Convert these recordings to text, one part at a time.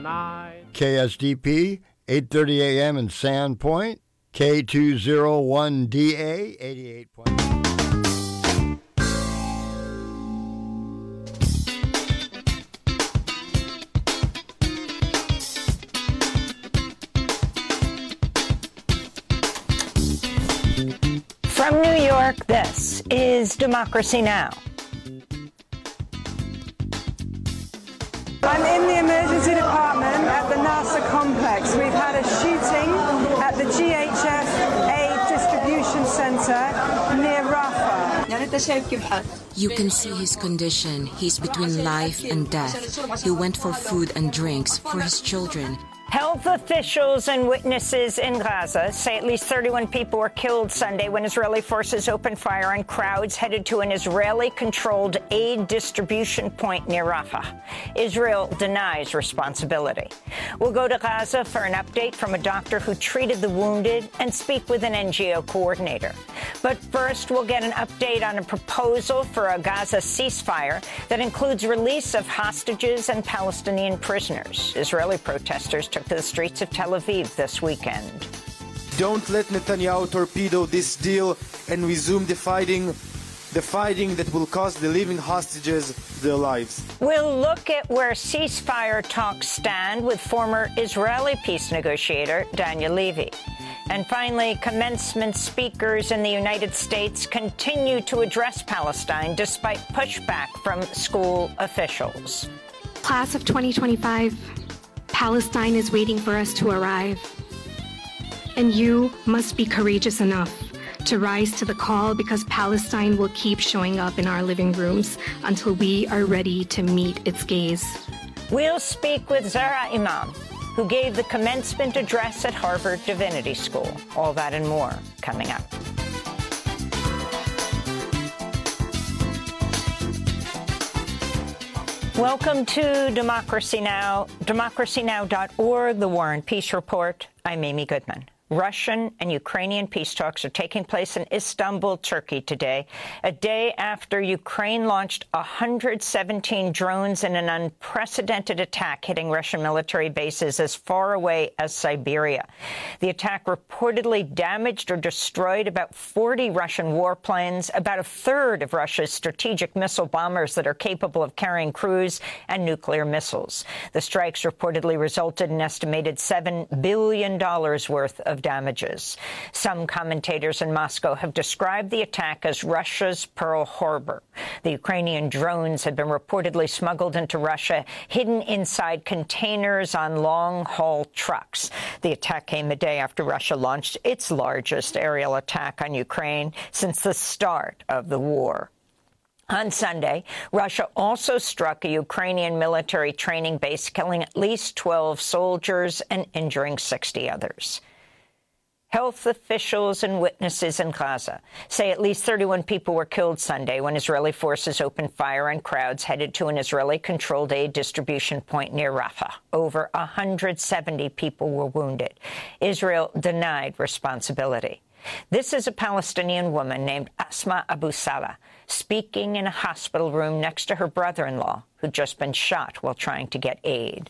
night. KSDP, 8:30 a.m. in Sandpoint, K201DA, 88. From New York, this is Democracy Now! I'm in the emergency department at the NASA complex. We've had a shooting at the GHS Aid Distribution Center near Rafah. You can see his condition. He's between life and death. He went for food and drinks for his children. Health officials and witnesses in Gaza say at least 31 people were killed Sunday when Israeli forces opened fire on crowds headed to an Israeli-controlled aid distribution point near Rafah. Israel denies responsibility. We'll go to Gaza for an update from a doctor who treated the wounded and speak with an NGO coordinator. But first, we'll get an update on a proposal for a Gaza ceasefire that includes release of hostages and Palestinian prisoners. Israeli protesters took to the streets of Tel Aviv this weekend. Don't let Netanyahu torpedo this deal and resume the fighting that will cost the living hostages their lives. We'll look at where ceasefire talks stand with former Israeli peace negotiator Daniel Levy. And finally, commencement speakers in the United States continue to address Palestine despite pushback from school officials. Class of 2025, Palestine is waiting for us to arrive. And you must be courageous enough to rise to the call, because Palestine will keep showing up in our living rooms until we are ready to meet its gaze. We'll speak with Zahra Imam, who gave the commencement address at Harvard Divinity School. All that and more coming up. Welcome to Democracy Now!, democracynow.org, The War and Peace Report. I'm Amy Goodman. Russian and Ukrainian peace talks are taking place in Istanbul, Turkey today, a day after Ukraine launched 117 drones in an unprecedented attack hitting Russian military bases as far away as Siberia. The attack reportedly damaged or destroyed about 40 Russian warplanes, about a third of Russia's strategic missile bombers that are capable of carrying cruise and nuclear missiles. The strikes reportedly resulted in an estimated $7 billion worth of damages. Some commentators in Moscow have described the attack as Russia's Pearl Harbor. The Ukrainian drones had been reportedly smuggled into Russia, hidden inside containers on long-haul trucks. The attack came a day after Russia launched its largest aerial attack on Ukraine since the start of the war. On Sunday, Russia also struck a Ukrainian military training base, killing at least 12 soldiers and injuring 60 others. Health officials and witnesses in Gaza say at least 31 people were killed Sunday when Israeli forces opened fire on crowds headed to an Israeli-controlled aid distribution point near Rafah. Over 170 people were wounded. Israel denied responsibility. This is a Palestinian woman named Asma Abu Salah speaking in a hospital room next to her brother-in-law, who'd just been shot while trying to get aid.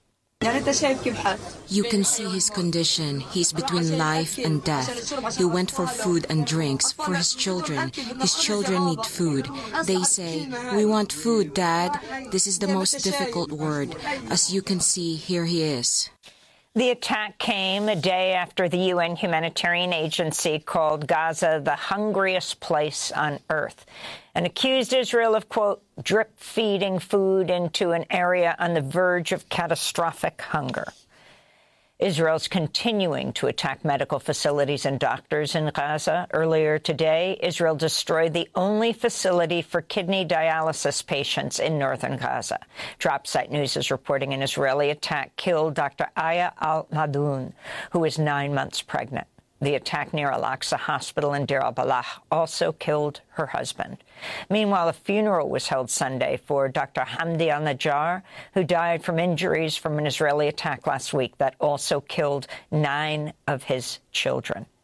You can see his condition. He's between life and death. He went for food and drinks for his children. His children need food. They say, "We want food, Dad." This is the most difficult word. As you can see, here he is. The attack came a day after the UN humanitarian agency called Gaza the hungriest place on earth and accused Israel of, quote, drip-feeding food into an area on the verge of catastrophic hunger. Israel's continuing to attack medical facilities and doctors in Gaza. Earlier today, Israel destroyed the only facility for kidney dialysis patients in northern Gaza. Dropsite News is reporting an Israeli attack killed Dr. Aya al-Madoun, who was 9 months pregnant. The attack near Al-Aqsa Hospital in Deir al-Balah also killed her husband. Meanwhile, a funeral was held Sunday for Dr. Hamdi al-Najjar, who died from injuries from an Israeli attack last week that also killed 9 of his children.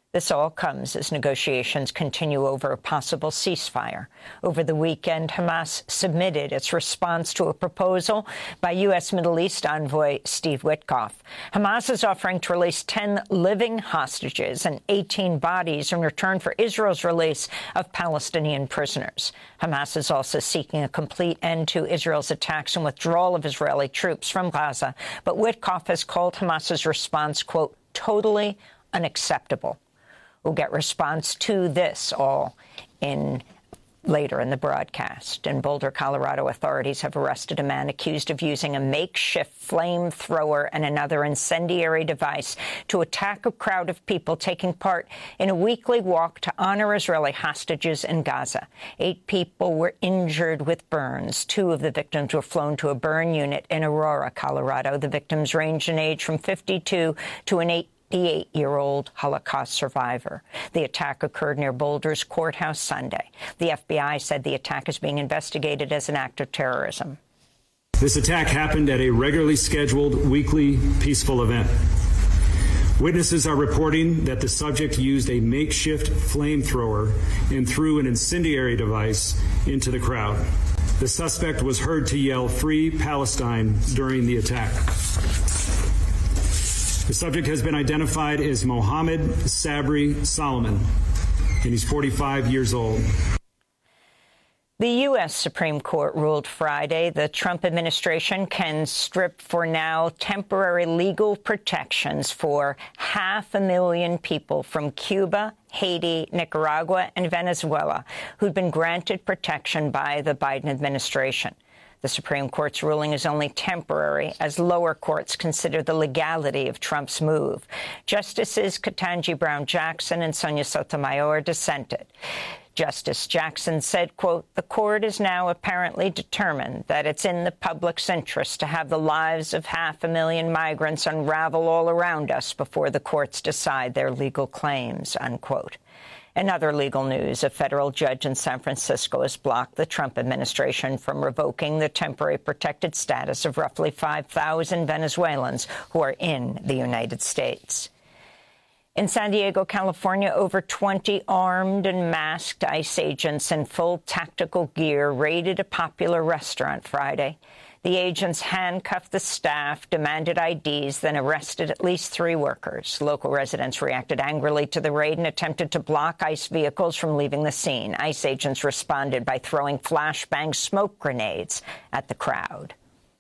This all comes as negotiations continue over a possible ceasefire. Over the weekend, Hamas submitted its response to a proposal by U.S. Middle East envoy Steve Witkoff. Hamas is offering to release 10 living hostages and 18 bodies in return for Israel's release of Palestinian prisoners. Hamas is also seeking a complete end to Israel's attacks and withdrawal of Israeli troops from Gaza. But Witkoff has called Hamas's response, quote, totally unacceptable. We'll get response to this all later in the broadcast. In Boulder, Colorado, authorities have arrested a man accused of using a makeshift flamethrower and another incendiary device to attack a crowd of people taking part in a weekly walk to honor Israeli hostages in Gaza. 8 people were injured with burns. 2 of the victims were flown to a burn unit in Aurora, Colorado. The victims ranged in age from 52 to an 88-year-old Holocaust survivor. The attack occurred near Boulder's courthouse Sunday. The FBI said the attack is being investigated as an act of terrorism. This attack happened at a regularly scheduled weekly peaceful event. Witnesses are reporting that the subject used a makeshift flamethrower and threw an incendiary device into the crowd. The suspect was heard to yell, "Free Palestine," during the attack. The subject has been identified as Mohammed Sabri Solomon, and he's 45 years old. The U.S. Supreme Court ruled Friday the Trump administration can strip for now temporary legal protections for 500,000 people from Cuba, Haiti, Nicaragua, and Venezuela who'd been granted protection by the Biden administration. The Supreme Court's ruling is only temporary, as lower courts consider the legality of Trump's move. Justices Ketanji Brown Jackson and Sonia Sotomayor dissented. Justice Jackson said, quote, the court is now apparently determined that it's in the public's interest to have the lives of 500,000 migrants unravel all around us before the courts decide their legal claims, unquote. In other legal news, a federal judge in San Francisco has blocked the Trump administration from revoking the temporary protected status of roughly 5,000 Venezuelans who are in the United States. In San Diego, California, over 20 armed and masked ICE agents in full tactical gear raided a popular restaurant Friday. The agents handcuffed the staff, demanded IDs, then arrested at least 3 workers. Local residents reacted angrily to the raid and attempted to block ICE vehicles from leaving the scene. ICE agents responded by throwing flashbang smoke grenades at the crowd.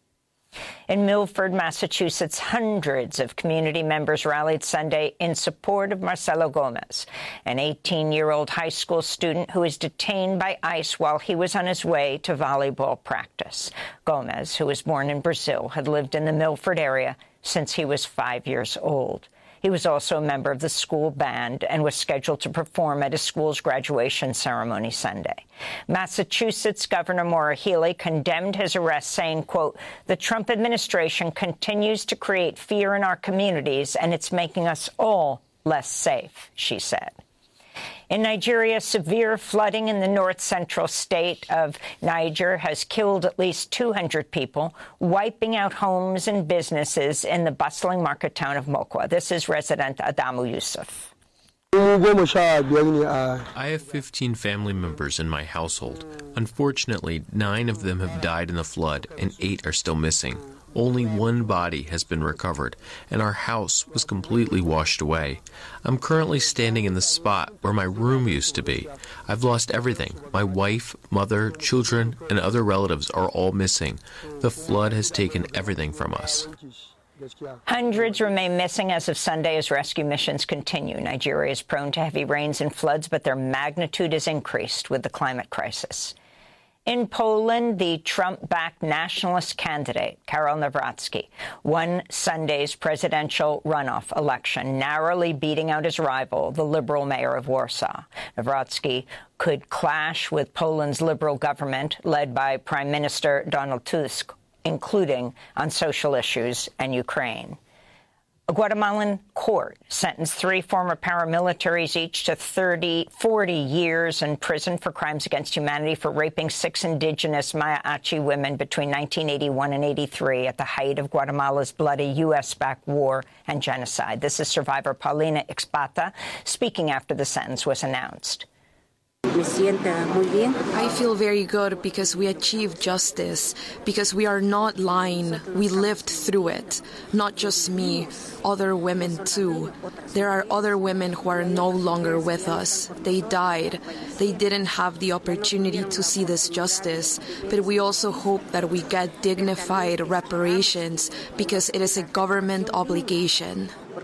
In Milford, Massachusetts, hundreds of community members rallied Sunday in support of Marcelo Gomez, an 18-year-old high school student who was detained by ICE while he was on his way to volleyball practice. Gomez, who was born in Brazil, had lived in the Milford area since he was 5 years old. He was also a member of the school band and was scheduled to perform at his school's graduation ceremony Sunday. Massachusetts Governor Maura Healey condemned his arrest, saying, quote, the Trump administration continues to create fear in our communities, and it's making us all less safe, she said. In Nigeria, severe flooding in the north-central state of Niger has killed at least 200 people, wiping out homes and businesses in the bustling market town of Mokwa. This is resident Adamu Yusuf. I have 15 family members in my household. Unfortunately, 9 of them have died in the flood, and 8 are still missing. Only 1 body has been recovered, and our house was completely washed away. I'm currently standing in the spot where my room used to be. I've lost everything. My wife, mother, children, and other relatives are all missing. The flood has taken everything from us. Hundreds remain missing as of Sunday as rescue missions continue. Nigeria is prone to heavy rains and floods, but their magnitude has increased with the climate crisis. In Poland, the Trump-backed nationalist candidate, Karol Nawrocki, won Sunday's presidential runoff election, narrowly beating out his rival, the liberal mayor of Warsaw. Nawrocki could clash with Poland's liberal government, led by Prime Minister Donald Tusk, including on social issues and Ukraine. A Guatemalan court sentenced 3 former paramilitaries each to 40 years in prison for crimes against humanity for raping 6 indigenous Maya-Achi women between 1981 and 83 at the height of Guatemala's bloody U.S.-backed war and genocide. This is survivor Paulina Ixpata speaking after the sentence was announced. I feel very good because we achieved justice, because we are not lying. We lived through it. Not just me, other women too. There are other women who are no longer with us. They died. They didn't have the opportunity to see this justice, but we also hope that we get dignified reparations because it is a government obligation.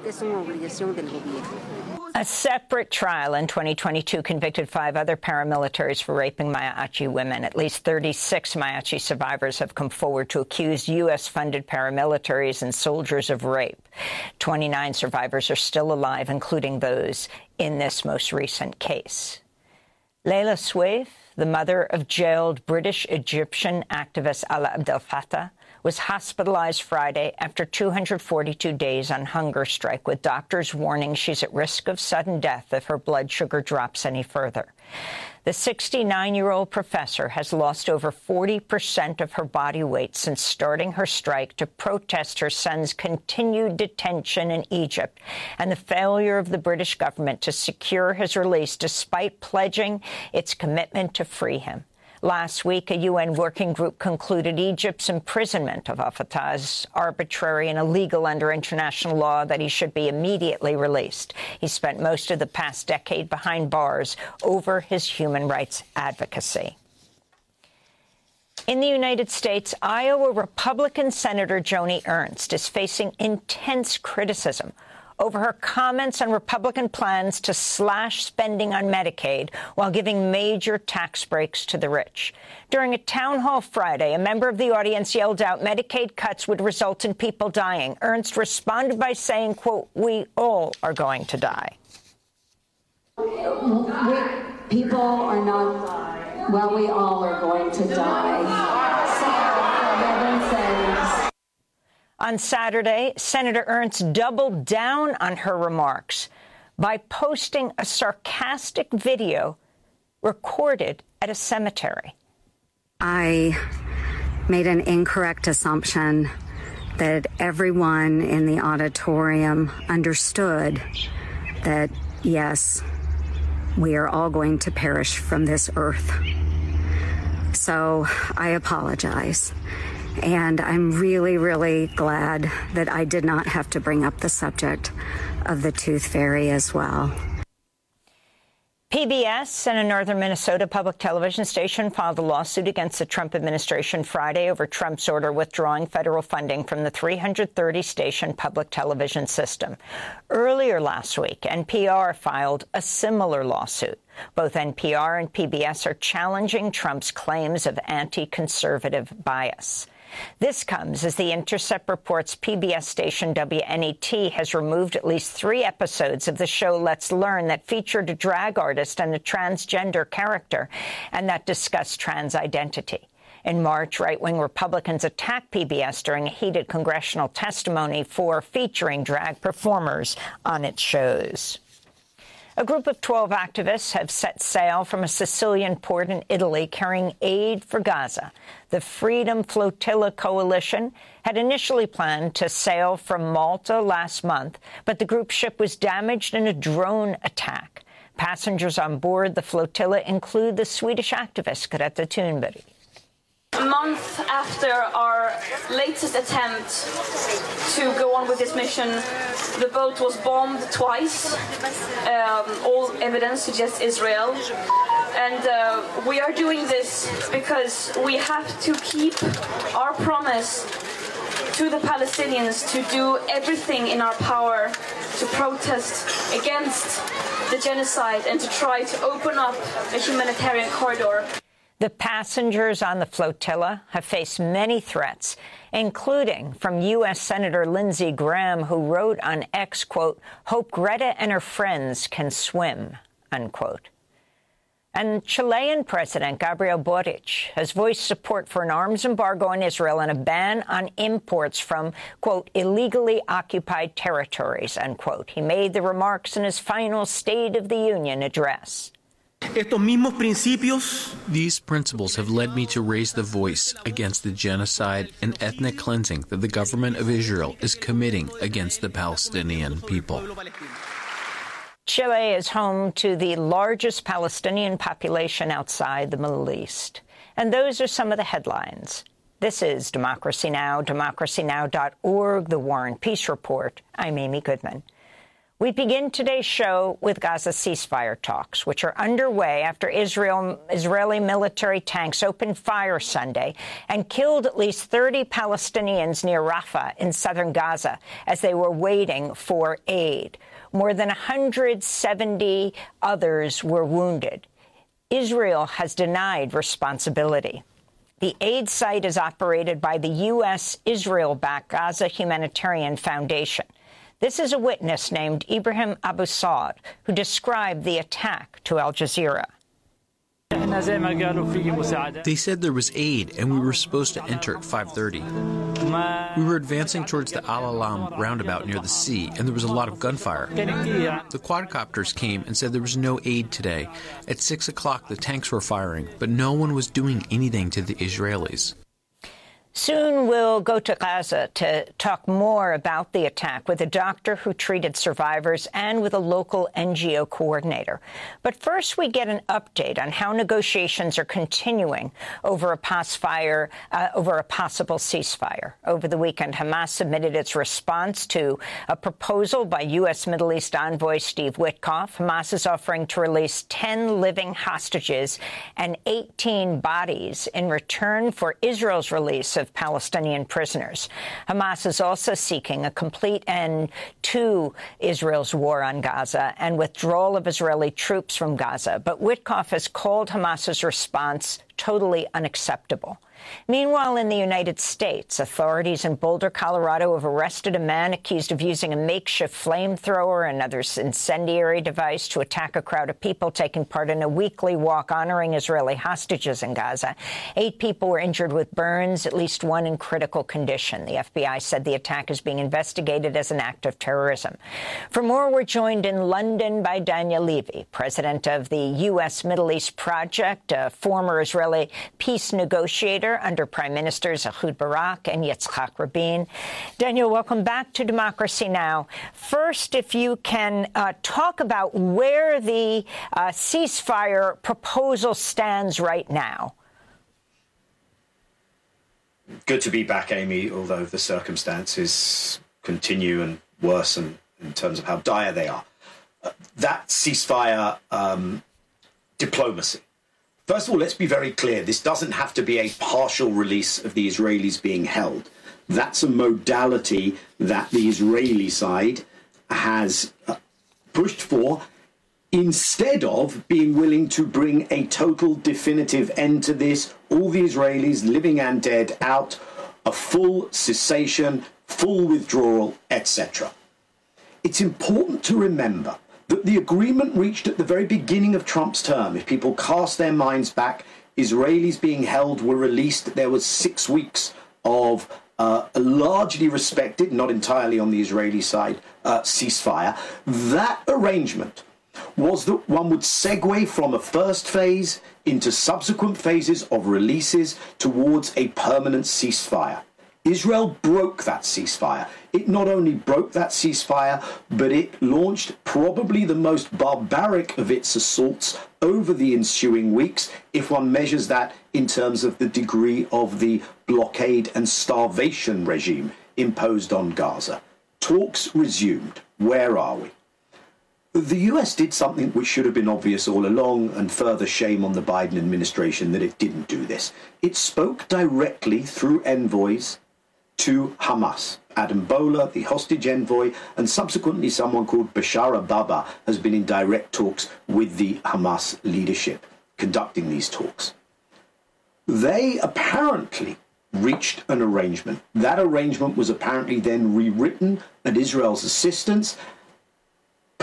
A separate trial in 2022 convicted 5 other paramilitaries for raping Maya-Achi women. At least 36 Maya-Achi survivors have come forward to accuse U.S.-funded paramilitaries and soldiers of rape. 29 survivors are still alive, including those in this most recent case. Leila Swaif, the mother of jailed British-Egyptian activist Alaa Abdel Fattah, was hospitalized Friday after 242 days on hunger strike, with doctors warning she's at risk of sudden death if her blood sugar drops any further. The 69-year-old professor has lost over 40% of her body weight since starting her strike to protest her son's continued detention in Egypt and the failure of the British government to secure his release despite pledging its commitment to free him. Last week, a UN working group concluded Egypt's imprisonment of Fattah is arbitrary and illegal under international law, that he should be immediately released. He spent most of the past decade behind bars over his human rights advocacy. In the United States, Iowa Republican Senator Joni Ernst is facing intense criticism over her comments on Republican plans to slash spending on Medicaid while giving major tax breaks to the rich. During a town hall Friday, a member of the audience yelled out Medicaid cuts would result in people dying. Ernst responded by saying, quote, "We all are going to die." People are not, well, we all are going to die. So, for heaven's sakes. On Saturday, Senator Ernst doubled down on her remarks by posting a sarcastic video recorded at a cemetery. I made an incorrect assumption that everyone in the auditorium understood that, yes, we are all going to perish from this earth. So I apologize. And I'm really, really glad that I did not have to bring up the subject of the Tooth Fairy as well. PBS and a northern Minnesota public television station filed a lawsuit against the Trump administration Friday over Trump's order withdrawing federal funding from the 330-station public television system. Earlier last week, NPR filed a similar lawsuit. Both NPR and PBS are challenging Trump's claims of anti-conservative bias. This comes as The Intercept reports PBS station WNET has removed at least 3 episodes of the show Let's Learn that featured a drag artist and a transgender character and that discussed trans identity. In March, right-wing Republicans attacked PBS during a heated congressional testimony for featuring drag performers on its shows. A group of 12 activists have set sail from a Sicilian port in Italy carrying aid for Gaza. The Freedom Flotilla Coalition had initially planned to sail from Malta last month, but the group's ship was damaged in a drone attack. Passengers on board the flotilla include the Swedish activist Greta Thunberg. A month after our latest attempt to go on with this mission, the boat was bombed twice. All evidence suggests Israel. And we are doing this because we have to keep our promise to the Palestinians to do everything in our power to protest against the genocide and to try to open up a humanitarian corridor. The passengers on the flotilla have faced many threats, including from U.S. Senator Lindsey Graham, who wrote on X, quote, "Hope Greta and her friends can swim," unquote. And Chilean President Gabriel Boric has voiced support for an arms embargo on Israel and a ban on imports from, quote, illegally occupied territories, unquote. He made the remarks in his final State of the Union address. These principles have led me to raise the voice against the genocide and ethnic cleansing that the government of Israel is committing against the Palestinian people. Chile is home to the largest Palestinian population outside the Middle East. And those are some of the headlines. This is Democracy Now!, democracynow.org, The War and Peace Report. I'm Amy Goodman. We begin today's show with Gaza ceasefire talks, which are underway after Israeli military tanks opened fire Sunday and killed at least 30 Palestinians near Rafah in southern Gaza as they were waiting for aid. More than 170 others were wounded. Israel has denied responsibility. The aid site is operated by the U.S. Israel-backed Gaza Humanitarian Foundation. This is a witness named Ibrahim Abu Saud, who described the attack to Al Jazeera. They said there was aid, and we were supposed to enter at 5:30. We were advancing towards the Al-Alam roundabout near the sea, and there was a lot of gunfire. The quadcopters came and said there was no aid today. At 6 o'clock, the tanks were firing, but no one was doing anything to the Israelis. Soon we'll go to Gaza to talk more about the attack with a doctor who treated survivors and with a local NGO coordinator. But first, we get an update on how negotiations are continuing over a possible ceasefire. Over the weekend, Hamas submitted its response to a proposal by U.S. Middle East envoy Steve Witkoff. Hamas is offering to release 10 living hostages and 18 bodies in return for Israel's release of Palestinian prisoners. Hamas is also seeking a complete end to Israel's war on Gaza and withdrawal of Israeli troops from Gaza. But Witkoff has called Hamas's response totally unacceptable. Meanwhile, in the United States, authorities in Boulder, Colorado, have arrested a man accused of using a makeshift flamethrower and other incendiary device to attack a crowd of people taking part in a weekly walk honoring Israeli hostages in Gaza. 8 people were injured with burns, at least one in critical condition. The FBI said the attack is being investigated as an act of terrorism. For more, we're joined in London by Daniel Levy, president of the U.S. Middle East Project, a former Israeli peace negotiator under Prime Ministers Ehud Barak and Yitzhak Rabin. Daniel, welcome back to Democracy Now! First, if you can talk about where the ceasefire proposal stands right now. Good to be back, Amy, although the circumstances continue and worsen in terms of how dire they are. That ceasefire diplomacy. First of all, let's be very clear. This doesn't have to be a partial release of the Israelis being held. That's a modality that the Israeli side has pushed for instead of being willing to bring a total definitive end to this, all the Israelis, living and dead, out, a full cessation, full withdrawal, etc. It's important to remember that the agreement reached at the very beginning of Trump's term, if people cast their minds back, Israelis being held were released. There was 6 weeks of a largely respected, not entirely on the Israeli side, ceasefire. That arrangement was that one would segue from a first phase into subsequent phases of releases towards a permanent ceasefire. Israel broke that ceasefire. It not only broke that ceasefire, but it launched probably the most barbaric of its assaults over the ensuing weeks, if one measures that in terms of the degree of the blockade and starvation regime imposed on Gaza. Talks resumed. Where are we? The US did something which should have been obvious all along, and further shame on the Biden administration that it didn't do this. It spoke directly through envoys to Hamas. Adam Bola, the hostage envoy, and subsequently someone called Bashar Ababa has been in direct talks with the Hamas leadership, conducting these talks. They apparently reached an arrangement. That arrangement was apparently then rewritten at Israel's assistance,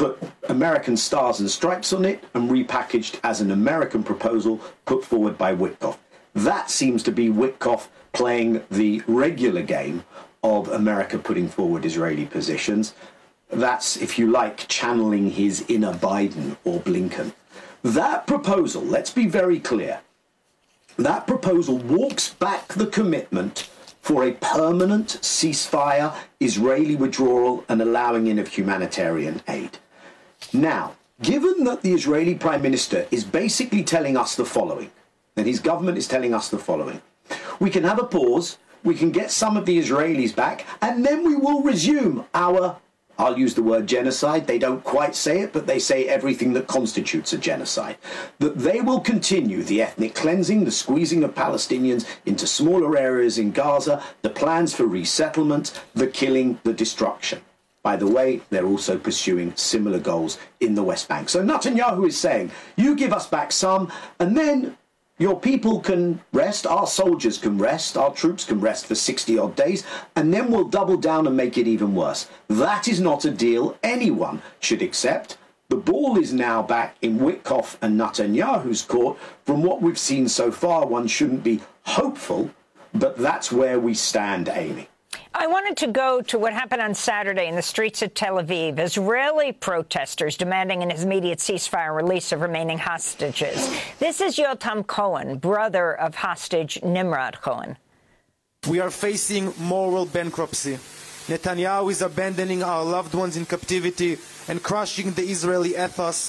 put American stars and stripes on it and repackaged as an American proposal put forward by Witkoff. That seems to be Witkoff playing the regular game of America putting forward Israeli positions. That's, if you like, channeling his inner Biden or Blinken. That proposal, let's be very clear, that proposal walks back the commitment for a permanent ceasefire, Israeli withdrawal, and allowing in of humanitarian aid. Now, given that the Israeli Prime Minister is basically telling us the following, and his government is telling us the following, we can have a pause, we can get some of the Israelis back, and then we will resume our, I'll use the word genocide, they don't quite say it, but they say everything that constitutes a genocide. That they will continue the ethnic cleansing, the squeezing of Palestinians into smaller areas in Gaza, the plans for resettlement, the killing, the destruction. By the way, they're also pursuing similar goals in the West Bank. So Netanyahu is saying, you give us back some, and then your people can rest, our soldiers can rest, our troops can rest for 60-odd days, and then we'll double down and make it even worse. That is not a deal anyone should accept. The ball is now back in Witkoff and Netanyahu's court. From what we've seen so far, one shouldn't be hopeful, but that's where we stand, Amy. I wanted to go to what happened on Saturday in the streets of Tel Aviv. Israeli protesters demanding an immediate ceasefire and release of remaining hostages. This is Yotam Cohen, brother of hostage Nimrod Cohen. We are facing moral bankruptcy. Netanyahu is abandoning our loved ones in captivity and crushing the Israeli ethos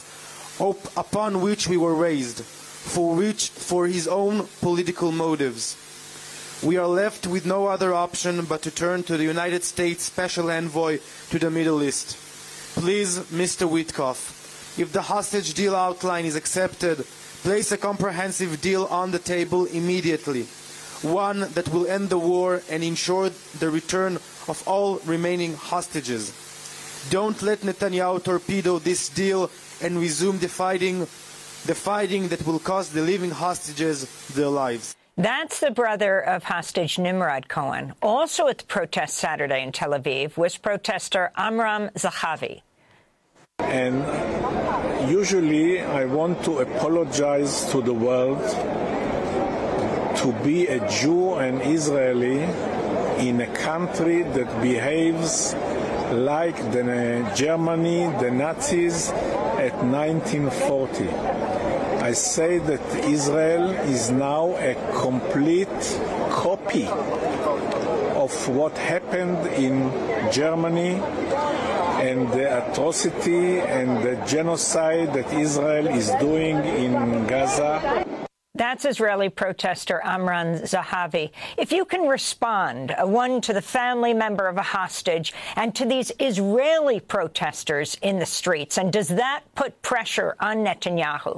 upon which we were raised, for his own political motives. We are left with no other option but to turn to the United States Special Envoy to the Middle East. Please, Mr. Witkoff, if the hostage deal outline is accepted, place a comprehensive deal on the table immediately, one that will end the war and ensure the return of all remaining hostages. Don't let Netanyahu torpedo this deal and resume the fighting that will cost the living hostages their lives. That's the brother of hostage Nimrod Cohen. Also at the protest Saturday in Tel Aviv was protester Amram Zahavi. And usually I want to apologize to the world. To be a Jew and Israeli in a country that behaves like Germany, the Nazis at 1940. I say that Israel is now a complete copy of what happened in Germany and the atrocity and the genocide that Israel is doing in Gaza. That's Israeli protester Amram Zahavi. If you can respond, one, to the family member of a hostage and to these Israeli protesters in the streets, and does that put pressure on Netanyahu?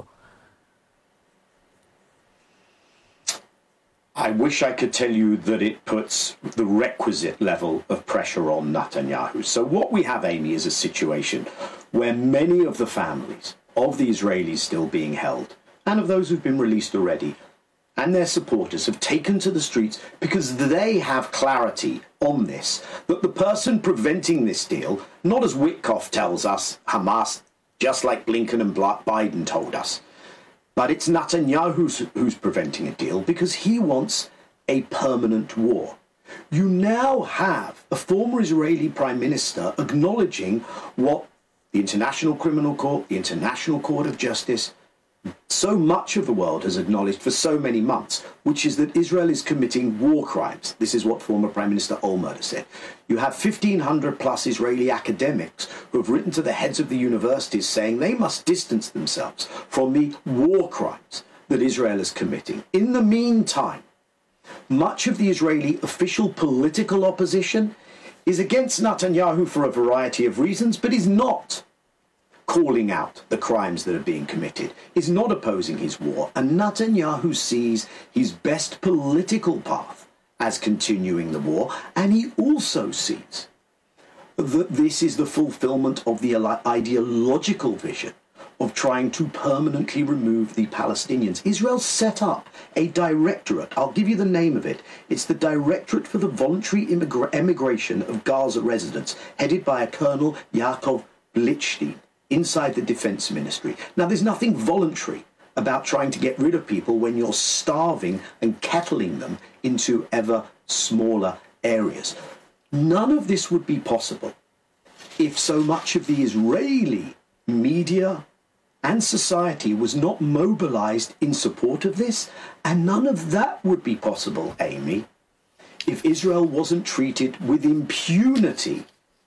I wish I could tell you that it puts the requisite level of pressure on Netanyahu. So what we have, Amy, is a situation where many of the families of the Israelis still being held, and of those who've been released already, and their supporters have taken to the streets because they have clarity on this, that the person preventing this deal, not as Witkoff tells us, Hamas, just like Blinken and Biden told us, but it's Netanyahu who's preventing a deal because he wants a permanent war. You now have a former Israeli prime minister acknowledging what the International Criminal Court, the International Court of Justice, so much of the world has acknowledged for so many months, which is that Israel is committing war crimes. This is what former Prime Minister Olmert said. You have 1,500 plus Israeli academics who have written to the heads of the universities saying they must distance themselves from the war crimes that Israel is committing. In the meantime, much of the Israeli official political opposition is against Netanyahu for a variety of reasons, but is not calling out the crimes that are being committed, is not opposing his war, and Netanyahu sees his best political path as continuing the war, and he also sees that this is the fulfillment of the ideological vision of trying to permanently remove the Palestinians. Israel set up a directorate. I'll give you the name of it. It's the Directorate for the Voluntary Emigration of Gaza Residents, headed by a Colonel Yaakov Blitzstein. inside the defense ministry. Now, there's nothing voluntary about trying to get rid of people when you're starving and kettling them into ever smaller areas. None of this would be possible if so much of the Israeli media and society was not mobilized in support of this, and none of that would be possible, Amy, if Israel wasn't treated with impunity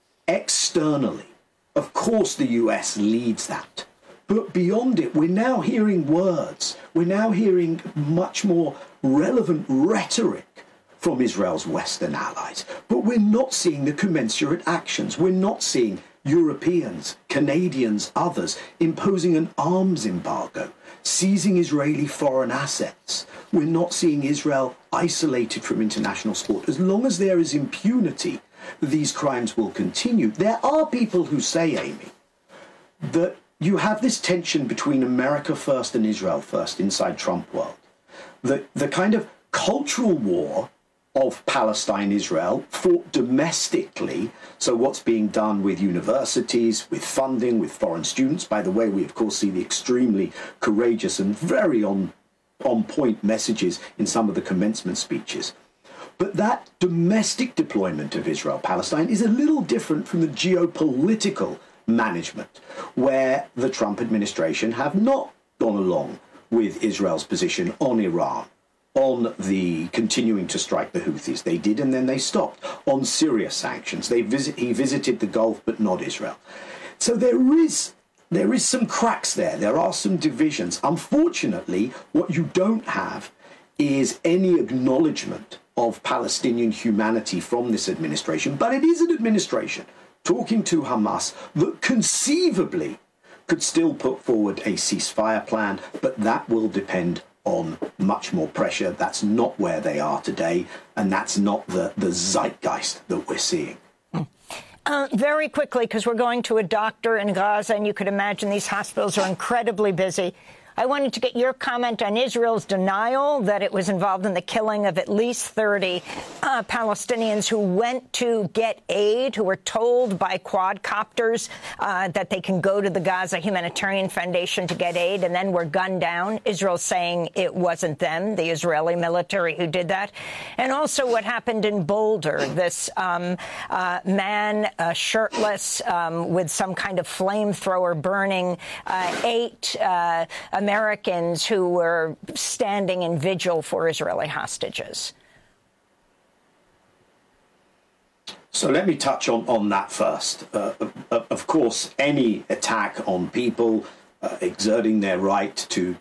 externally. Of course, the US leads that. But beyond it, we're now hearing words. We're now hearing much more relevant rhetoric from Israel's Western allies. But we're not seeing the commensurate actions. We're not seeing Europeans, Canadians, others imposing an arms embargo, seizing Israeli foreign assets. We're not seeing Israel isolated from international sport. As long as there is impunity, these crimes will continue. There are people who say, Amy, that you have this tension between America first and Israel first inside Trump world. The kind of cultural war of Palestine-Israel fought domestically. So what's being done with universities, with funding, with foreign students. By the way, we of course see the extremely courageous and very on point messages in some of the commencement speeches. But that domestic deployment of Israel-Palestine is a little different from the geopolitical management, where the Trump administration have not gone along with Israel's position on Iran, on the continuing to strike the Houthis. They did, and then they stopped. On Syria sanctions, he visited the Gulf, but not Israel. So there is some cracks there. There are some divisions. Unfortunately, what you don't have is any acknowledgement of Palestinian humanity from this administration. But it is an administration talking to Hamas that conceivably could still put forward a ceasefire plan, but that will depend on much more pressure. That's not where they are today, and that's not the zeitgeist that we're seeing. Very quickly, because we're going to a doctor in Gaza, and you could imagine these hospitals are incredibly busy. I wanted to get your comment on Israel's denial that it was involved in the killing of at least 30 Palestinians who went to get aid, who were told by quadcopters that they can go to the Gaza Humanitarian Foundation to get aid, and then were gunned down. Israel saying it wasn't them, the Israeli military, who did that. And also what happened in Boulder, this man shirtless with some kind of flamethrower burning 8 Americans who were standing in vigil for Israeli hostages. So let me touch on that first. Of course, any attack on people exerting their right to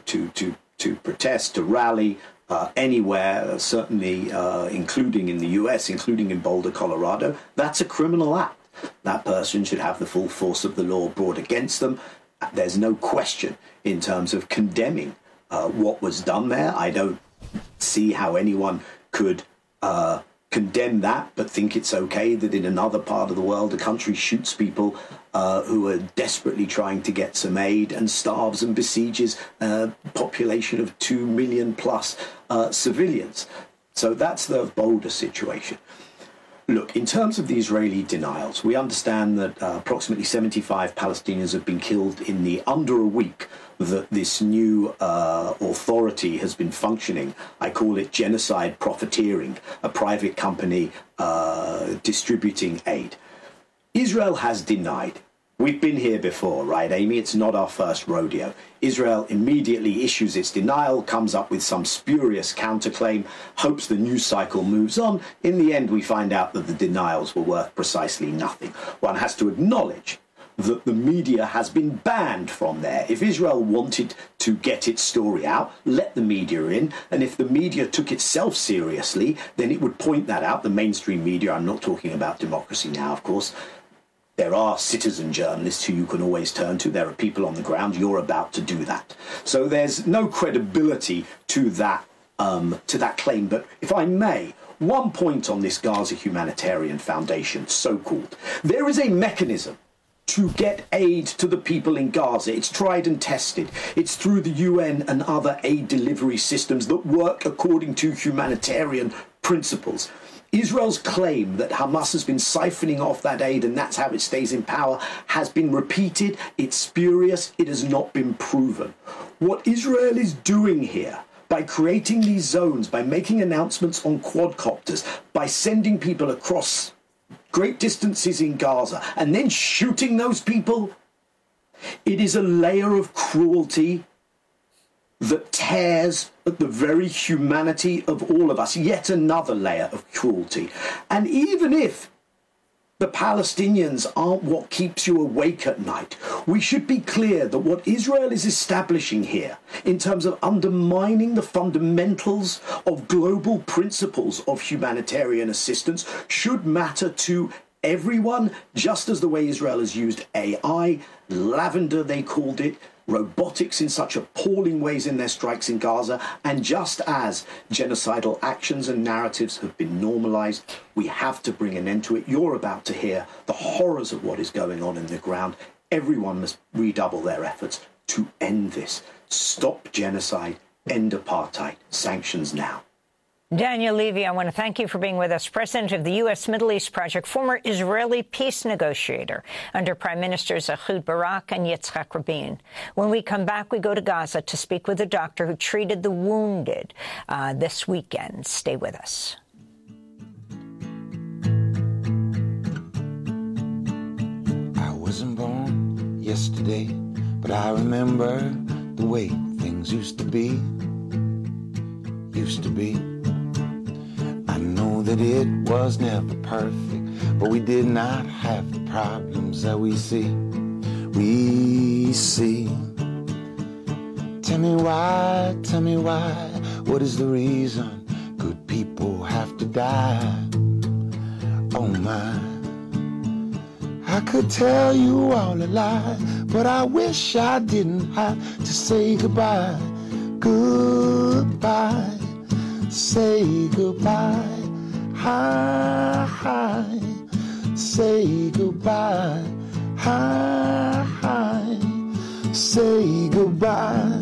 protest, to rally anywhere, certainly including in the US, including in Boulder, Colorado, that's a criminal act. That person should have the full force of the law brought against them. There's no question in terms of condemning what was done there. I don't see how anyone could condemn that, but think it's okay that in another part of the world a country shoots people who are desperately trying to get some aid and starves and besieges a population of 2 million plus civilians. So that's the Boulder situation. Look, in terms of the Israeli denials, we understand that approximately 75 Palestinians have been killed in the under a week that this new authority has been functioning. I call it genocide profiteering, a private company distributing aid. Israel has denied. We've been here before, right, Amy? It's not our first rodeo. Israel immediately issues its denial, comes up with some spurious counterclaim, hopes the news cycle moves on. In the end, we find out that the denials were worth precisely nothing. One has to acknowledge that the media has been banned from there. If Israel wanted to get its story out, let the media in, and if the media took itself seriously, then it would point that out. The mainstream media, I'm not talking about Democracy Now!, of course. There are citizen journalists who you can always turn to. There are people on the ground. You're about to do that. So there's no credibility to that claim. But if I may, one point on this Gaza Humanitarian Foundation, so-called. There is a mechanism to get aid to the people in Gaza. It's tried and tested. It's through the UN and other aid delivery systems that work according to humanitarian principles. Israel's claim that Hamas has been siphoning off that aid and that's how it stays in power has been repeated. It's spurious. It has not been proven. What Israel is doing here, by creating these zones, by making announcements on quadcopters, by sending people across great distances in Gaza and then shooting those people, it is a layer of cruelty that tears at the very humanity of all of us, yet another layer of cruelty. And even if the Palestinians aren't what keeps you awake at night, we should be clear that what Israel is establishing here, in terms of undermining the fundamentals of global principles of humanitarian assistance, should matter to everyone, just as the way Israel has used AI, lavender they called it, robotics in such appalling ways in their strikes in Gaza, and just as genocidal actions and narratives have been normalized, we have to bring an end to it. You're about to hear the horrors of what is going on in the ground. Everyone must redouble their efforts to end this. Stop genocide, end apartheid, sanctions now. Daniel Levy, I want to thank you for being with us, president of the U.S. Middle East Project, former Israeli peace negotiator under Prime Ministers Ehud Barak and Yitzhak Rabin. When we come back, we go to Gaza to speak with a doctor who treated the wounded this weekend. Stay with us. I wasn't born yesterday, but I remember the way things used to be. I know that it was never perfect, but we did not have the problems that we see. Tell me why, what is the reason good people have to die? Oh my, I could tell you all a lie, but I wish I didn't have to say goodbye. Goodbye, say goodbye. Hi, say goodbye. Hi, say goodbye.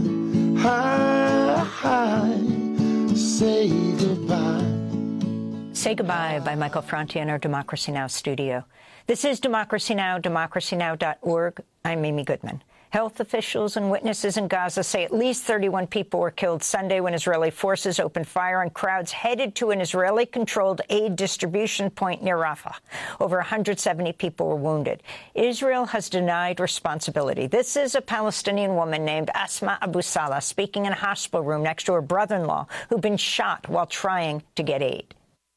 Hi, say goodbye. Say Goodbye by Michael Franti in our Democracy Now! Studio. This is Democracy Now!, democracynow.org. I'm Amy Goodman. Health officials and witnesses in Gaza say at least 31 people were killed Sunday when Israeli forces opened fire on crowds headed to an Israeli-controlled aid distribution point near Rafah. Over 170 people were wounded. Israel has denied responsibility. This is a Palestinian woman named Asma Abu Salah speaking in a hospital room next to her brother-in-law who'd been shot while trying to get aid.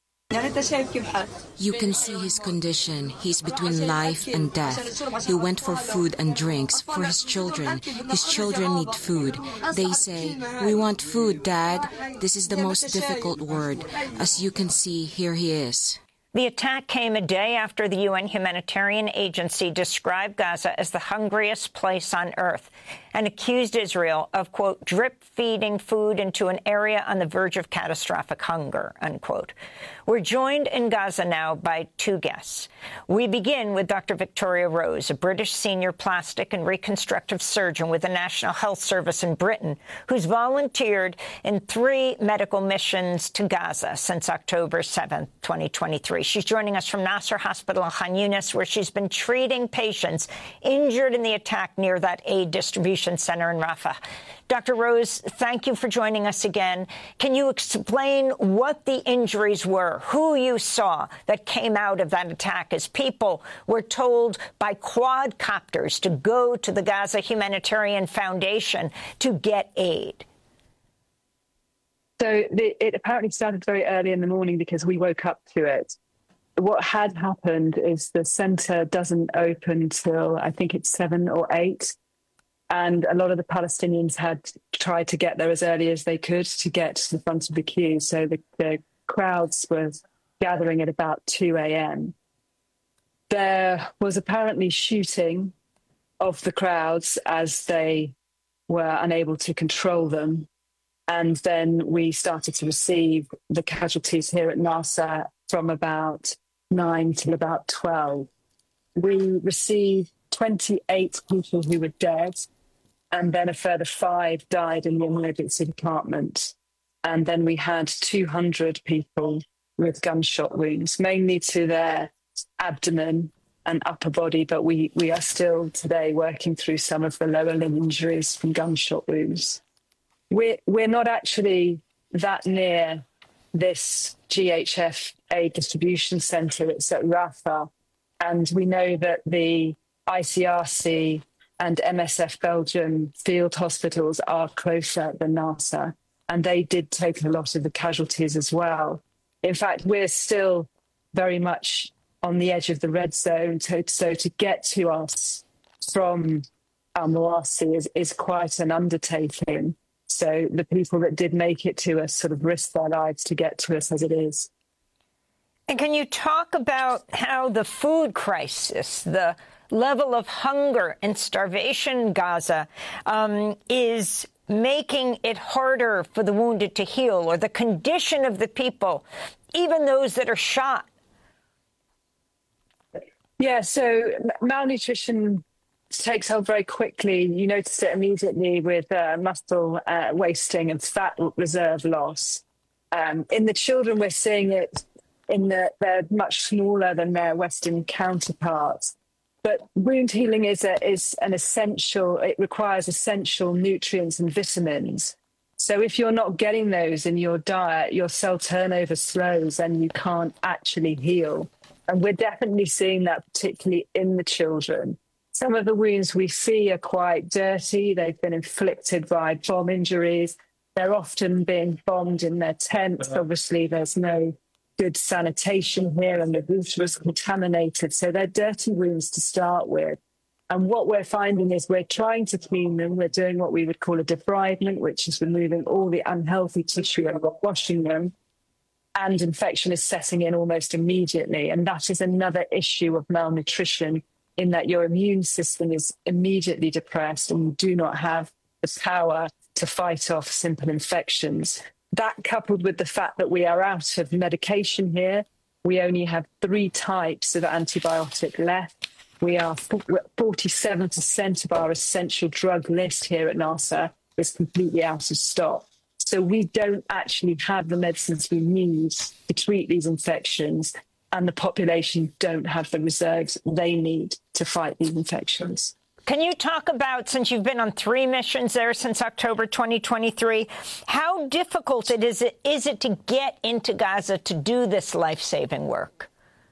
You can see his condition. He's between life and death. He went for food and drinks for his children. His children need food. They say, "We want food, Dad." This is the most difficult word. As you can see, here he is. The attack came a day after the UN humanitarian agency described Gaza as the hungriest place on earth and accused Israel of, quote, drip-feeding food into an area on the verge of catastrophic hunger, unquote. We're joined in Gaza now by two guests. We begin with Dr. Victoria Rose, a British senior plastic and reconstructive surgeon with the National Health Service in Britain, who's volunteered in 3 medical missions to Gaza since October 7th, 2023. She's joining us from Nasser Hospital in Khan Yunis, where she's been treating patients injured in the attack near that aid distribution center in Rafah. Dr. Rose, thank you for joining us again. Can you explain what the injuries were, who you saw that came out of that attack as people were told by quadcopters to go to the Gaza Humanitarian Foundation to get aid? So it apparently started very early in the morning because we woke up to it. What had happened is the centre doesn't open till I think it's 7 or 8. And a lot of the Palestinians had tried to get there as early as they could to get to the front of the queue. So the crowds were gathering at about 2 a.m. There was apparently shooting of the crowds as they were unable to control them. And then we started to receive the casualties here at Nasser from about 9 till about 12. We received 28 people who were dead, and then a further 5 died in the emergency department. And then we had 200 people with gunshot wounds, mainly to their abdomen and upper body, but we are still today working through some of the lower limb injuries from gunshot wounds. We're not actually that near this GHF aid distribution centre. It's at Rafah, and we know that the ICRC and MSF Belgium field hospitals are closer than Nasser, and they did take a lot of the casualties as well. In fact, we're still very much on the edge of the red zone, so to get to us from Al-Mawasi is quite an undertaking. So the people that did make it to us sort of risked their lives to get to us as it is. And can you talk about how the food crisis, the level of hunger and starvation in Gaza is making it harder for the wounded to heal, or the condition of the people, even those that are shot? Yeah, so malnutrition takes hold very quickly. You notice it immediately with muscle wasting and fat reserve loss. In the children, we're seeing it in that they're much smaller than their Western counterparts. But wound healing is an essential, it requires essential nutrients and vitamins. So if you're not getting those in your diet, your cell turnover slows and you can't actually heal. And we're definitely seeing that, particularly in the children. Some of the wounds we see are quite dirty. They've been inflicted by bomb injuries. They're often being bombed in their tents. Obviously, there's no good sanitation here, and the roof was contaminated. So they're dirty wounds to start with. And what we're finding is we're trying to clean them. We're doing what we would call a debridement, which is removing all the unhealthy tissue and washing them. And infection is setting in almost immediately. And that is another issue of malnutrition, in that your immune system is immediately depressed and you do not have the power to fight off simple infections. That, coupled with the fact that we are out of medication here, we only have 3 types of antibiotic left. We are 47% of our essential drug list here at Nasser is completely out of stock. So we don't actually have the medicines we need to treat these infections, and the population don't have the reserves they need to fight these infections. Can you talk about, since you've been on 3 missions there since October 2023, how difficult is it to get into Gaza to do this life-saving work?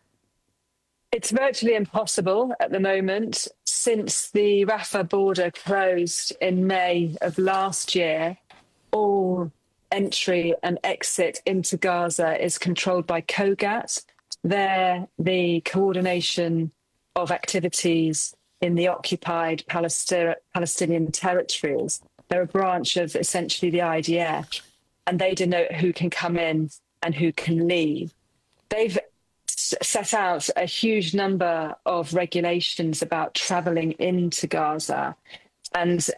It's virtually impossible at the moment. Since the Rafah border closed in May of last year, all entry and exit into Gaza is controlled by COGAT. They're the coordination of activities in the occupied Palestinian territories. They're a branch of essentially the IDF, and they denote who can come in and who can leave. They've set out a huge number of regulations about travelling into Gaza. And as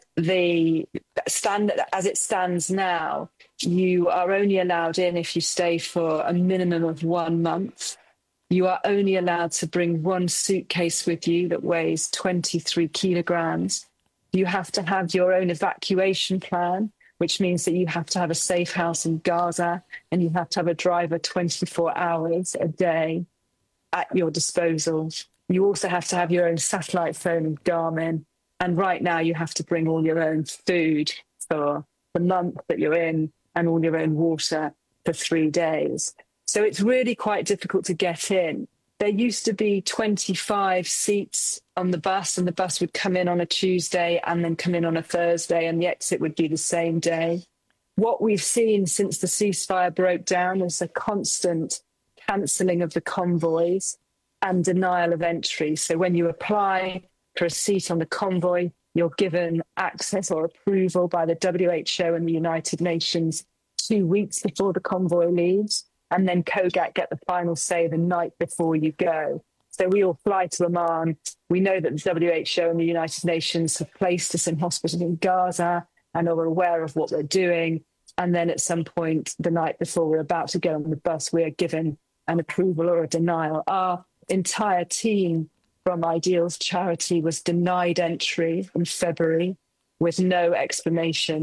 it stands now, you are only allowed in if you stay for a minimum of 1 month. You are only allowed to bring 1 suitcase with you that weighs 23 kilograms. You have to have your own evacuation plan, which means that you have to have a safe house in Gaza, and you have to have a driver 24 hours a day at your disposal. You also have to have your own satellite phone and Garmin. And right now you have to bring all your own food for the month that you're in, and all your own water for 3 days. So it's really quite difficult to get in. There used to be 25 seats on the bus, and the bus would come in on a Tuesday and then come in on a Thursday, and the exit would be the same day. What we've seen since the ceasefire broke down is a constant cancelling of the convoys and denial of entry. So when you apply for a seat on the convoy, you're given access or approval by the WHO and the United Nations 2 weeks before the convoy leaves, and then COGAT get the final say the night before you go. So we all fly to Amman. We know that the WHO and the United Nations have placed us in hospital in Gaza and are aware of what we're doing. And then at some point the night before we're about to get on the bus, we are given an approval or a denial. Our entire team from Ideals Charity was denied entry in February with no explanation.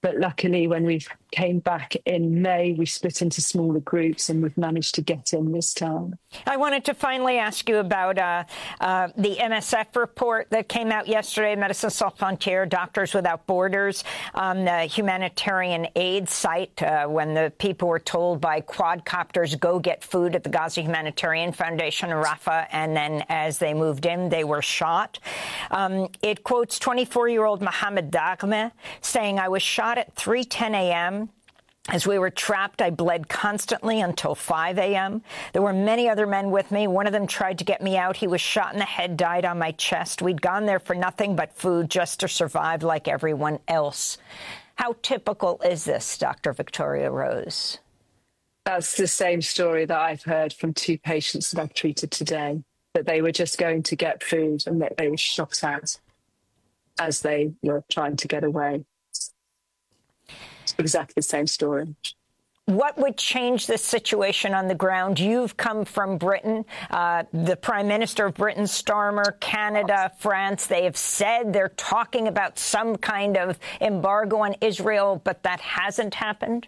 But luckily, when we came back in May, we split into smaller groups and we've managed to get in this time. I wanted to finally ask you about the MSF report that came out yesterday, Médecins Sans Frontières, Doctors Without Borders, the humanitarian aid site when the people were told by quadcopters, go get food at the Gaza Humanitarian Foundation in Rafah, and then as they moved in, they were shot. It quotes 24-year-old Mohammed Dagme saying, I was shot at 3:10 a.m. As we were trapped, I bled constantly until 5 a.m. There were many other men with me. One of them tried to get me out. He was shot in the head, died on my chest. We'd gone there for nothing but food just to survive like everyone else. How typical is this, Dr. Victoria Rose? That's the same story that I've heard from 2 patients that I've treated today, that they were just going to get food and that they were shot at as they were trying to get away. It's exactly the same story. What would change this situation on the ground? You've come from Britain. The Prime Minister of Britain, Starmer, Canada, France, they have said they're talking about some kind of embargo on Israel, but that hasn't happened.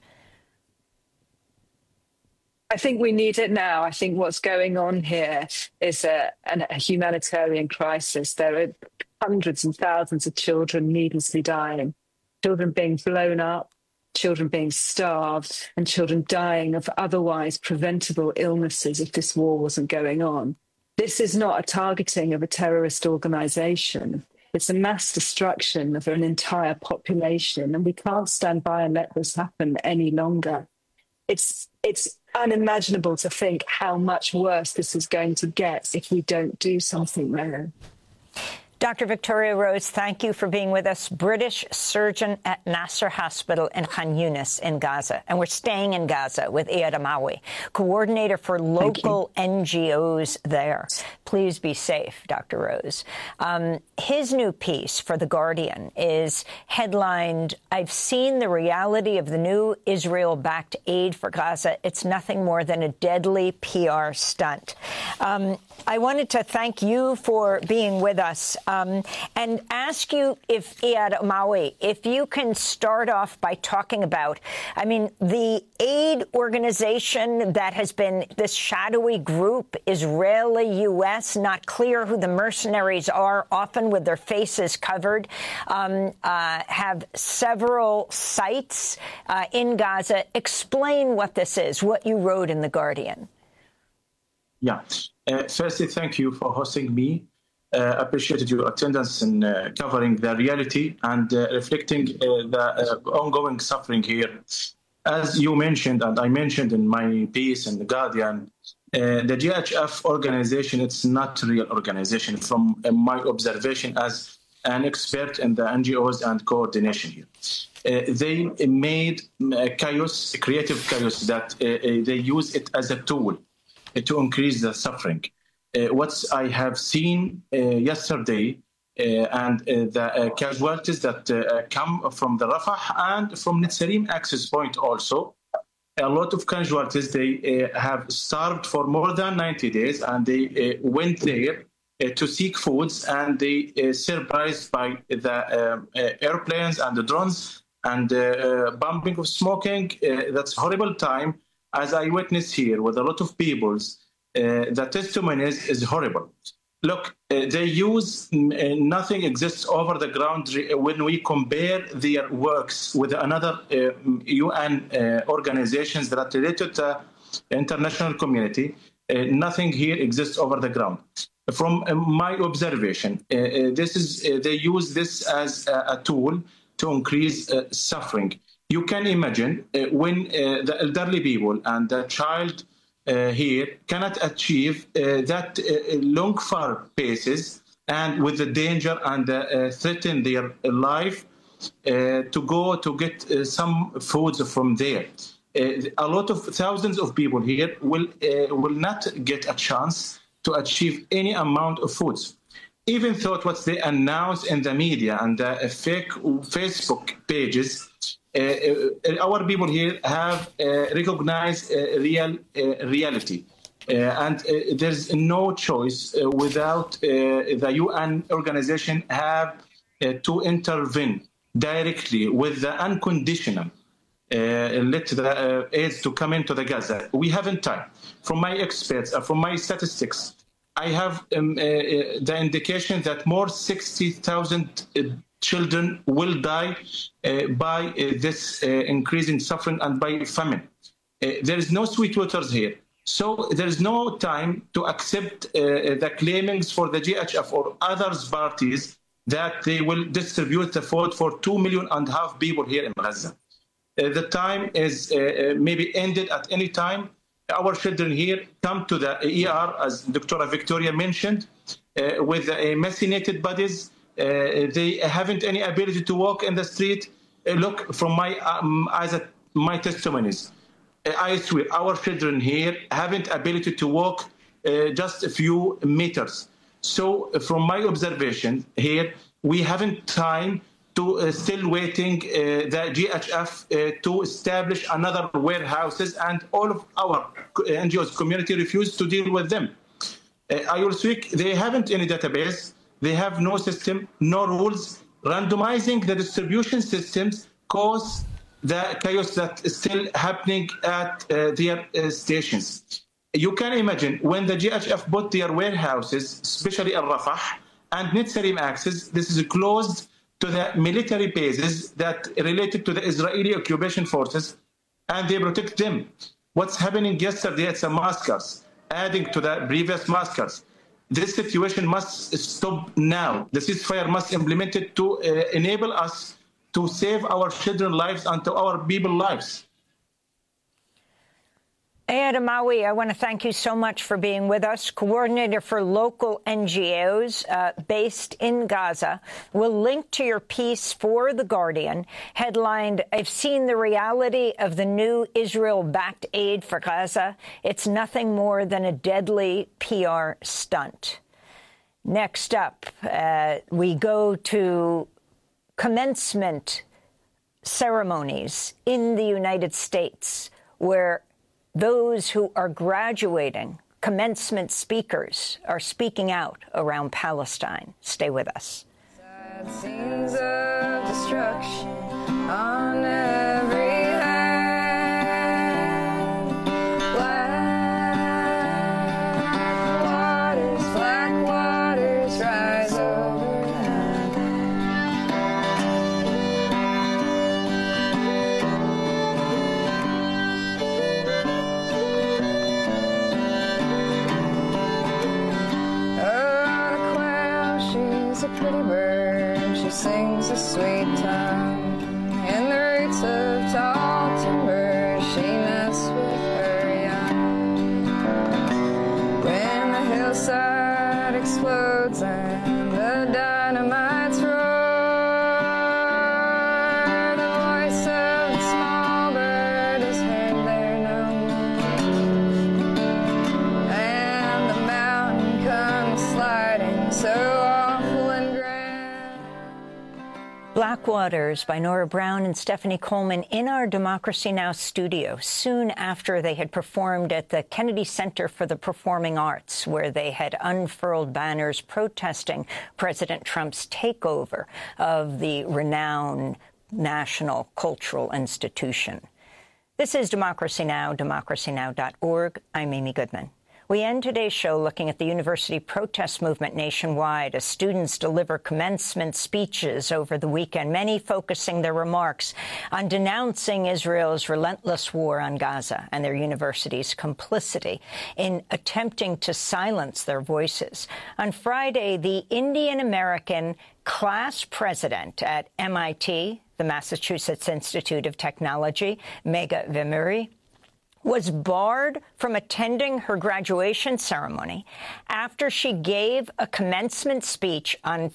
I think we need it now. I think what's going on here is a humanitarian crisis. There are hundreds and thousands of children needlessly dying, children being blown up, children being starved, and children dying of otherwise preventable illnesses if this war wasn't going on. This is not a targeting of a terrorist organization. It's a mass destruction of an entire population, and we can't stand by and let this happen any longer. It's unimaginable to think how much worse this is going to get if we don't do something there. Dr. Victoria Rose, thank you for being with us. British surgeon at Nasser Hospital in Khan Yunis in Gaza. And we're staying in Gaza with Iyad Amawi, coordinator for local NGOs there. Please be safe, Dr. Rose. His new piece for The Guardian is headlined, I've seen the reality of the new Israel-backed aid for Gaza. It's nothing more than a deadly PR stunt. I wanted to thank you for being with us and ask you, if Iyad Amawi, if you can start off by talking about, I mean, the aid organization that has been this shadowy group, Israeli-U.S., not clear who the mercenaries are, often with their faces covered, have several sites in Gaza. Explain what this is, what you wrote in The Guardian. Yeah. Firstly, thank you for hosting me. Appreciated your attendance in covering the reality and reflecting the ongoing suffering here. As you mentioned, and I mentioned in my piece in The Guardian, the GHF organization, it's not a real organization from my observation as an expert in the NGOs and coordination here. They made chaos, creative chaos, that they use it as a tool to increase the suffering. What I have seen yesterday and the casualties that come from the Rafah and from Netzarim access point also, a lot of casualties, they have starved for more than 90 days and they went there to seek foods, and they surprised by the airplanes and the drones and bombing of smoking. That's a horrible time. As I witnessed here with a lot of peoples, the testimony is horrible. Look, they use nothing exists over the ground when we compare their works with another UN organizations that are related to the international community. Nothing here exists over the ground. From my observation, they use this as a tool to increase suffering. You can imagine when the elderly people and the child here cannot achieve that long far paces, and with the danger and threaten their life to go to get some foods from there. A lot of thousands of people here will not get a chance to achieve any amount of foods. Even though what they announce in the media and the fake Facebook pages, our people here have recognized real reality. And there's no choice without the UN organization have to intervene directly with the unconditional let the aids to come into the Gaza. We haven't time. From my experts, from my statistics, I have the indication that more 60,000 children will die by this increasing suffering and by famine. There is no sweet waters here. So there is no time to accept the claimings for the GHF or others parties that they will distribute the food for 2.5 million people here in Gaza. The time is maybe ended at any time. Our children here come to the ER, as Dr. Victoria mentioned, with emaciated bodies. They haven't any ability to walk in the street. Look, from my testimonies, I swear, our children here haven't ability to walk just a few meters. So from my observation here, we haven't time to still waiting the GHF to establish another warehouses, and all of our NGOs community refuse to deal with them. IOLSWIC, they haven't any database, they have no system, no rules. Randomizing the distribution systems cause the chaos that is still happening at their stations. You can imagine when the GHF bought their warehouses, especially in Rafah and Netzarim access, this is closed to the military bases that related to the Israeli occupation forces, and they protect them. What's happening yesterday at some massacres, adding to the previous massacres. This situation must stop now. The ceasefire must be implemented to enable us to save our children's lives and to our people's lives. Eyad Amawi, I want to thank you so much for being with us, coordinator for local NGOs based in Gaza. We'll link to your piece for The Guardian, headlined, "I've seen the reality of the new Israel-backed aid for Gaza. It's nothing more than a deadly PR stunt." Next up, we go to commencement ceremonies in the United States, where those who are graduating, commencement speakers, are speaking out around Palestine. Stay with us. Scenes of destruction on every hand. Black waters rise over them. She's a pretty bird, she sings a sweet tongue. In the roots of tall timber, she nests with her young. When the hillside explodes and the dynamites roar, the voice of the small bird is heard there no more. And the mountain comes sliding so Black Waters by Nora Brown and Stephanie Coleman in our Democracy Now! Studio soon after they had performed at the Kennedy Center for the Performing Arts, where they had unfurled banners protesting President Trump's takeover of the renowned national cultural institution. This is Democracy Now!, democracynow.org. I'm Amy Goodman. We end today's show looking at the university protest movement nationwide as students deliver commencement speeches over the weekend, many focusing their remarks on denouncing Israel's relentless war on Gaza and their university's complicity in attempting to silence their voices. On Friday, the Indian-American class president at MIT, the Massachusetts Institute of Technology, Megha Vemuri, was barred from attending her graduation ceremony after she gave a commencement speech on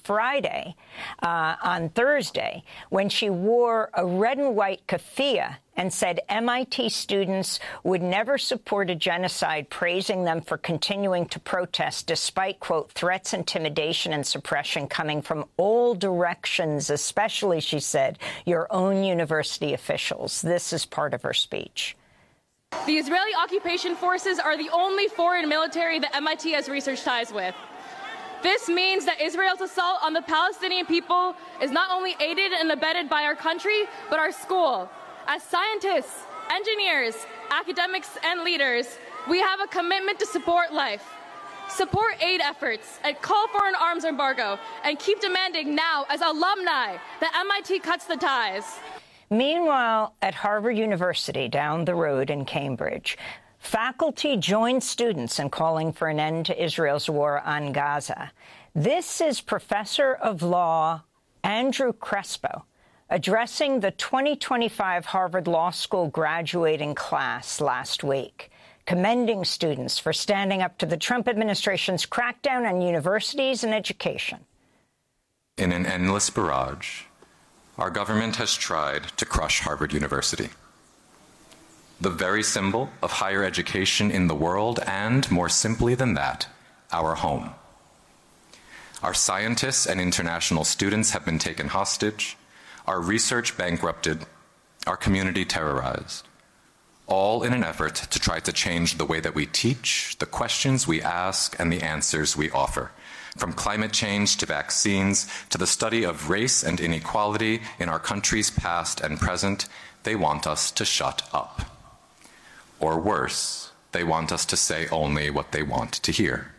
Thursday, when she wore a red and white keffiyeh and said MIT students would never support a genocide, praising them for continuing to protest despite, quote, threats, intimidation and suppression coming from all directions, especially, she said, your own university officials. This is part of her speech. The Israeli occupation forces are the only foreign military that MIT has research ties with. This means that Israel's assault on the Palestinian people is not only aided and abetted by our country, but our school. As scientists, engineers, academics, and leaders, we have a commitment to support life, support aid efforts, and call for an arms embargo, and keep demanding now, as alumni, that MIT cuts the ties. Meanwhile, at Harvard University down the road in Cambridge, faculty joined students in calling for an end to Israel's war on Gaza. This is Professor of Law Andrew Crespo addressing the 2025 Harvard Law School graduating class last week, commending students for standing up to the Trump administration's crackdown on universities and education. In an endless barrage, our government has tried to crush Harvard University, the very symbol of higher education in the world, and, more simply than that, our home. Our scientists and international students have been taken hostage, our research bankrupted, our community terrorized, all in an effort to try to change the way that we teach, the questions we ask, and the answers we offer. From climate change to vaccines to the study of race and inequality in our country's past and present, they want us to shut up. Or worse, they want us to say only what they want to hear.